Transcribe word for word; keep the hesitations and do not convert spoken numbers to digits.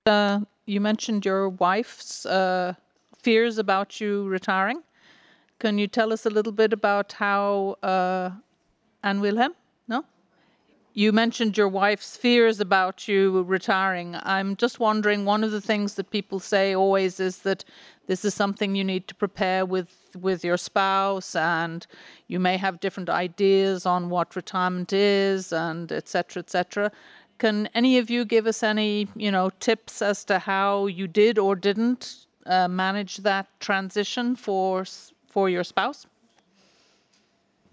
Uh, you mentioned your wife's uh, fears about you retiring. Can you tell us a little bit about how uh, Anne Wilhelm? No? You mentioned your wife's fears about you retiring. I'm just wondering, one of the things that people say always is that this is something you need to prepare with with your spouse, and you may have different ideas on what retirement is, and et cetera, et cetera. Can any of you give us any, you know, tips as to how you did or didn't uh, manage that transition for for your spouse?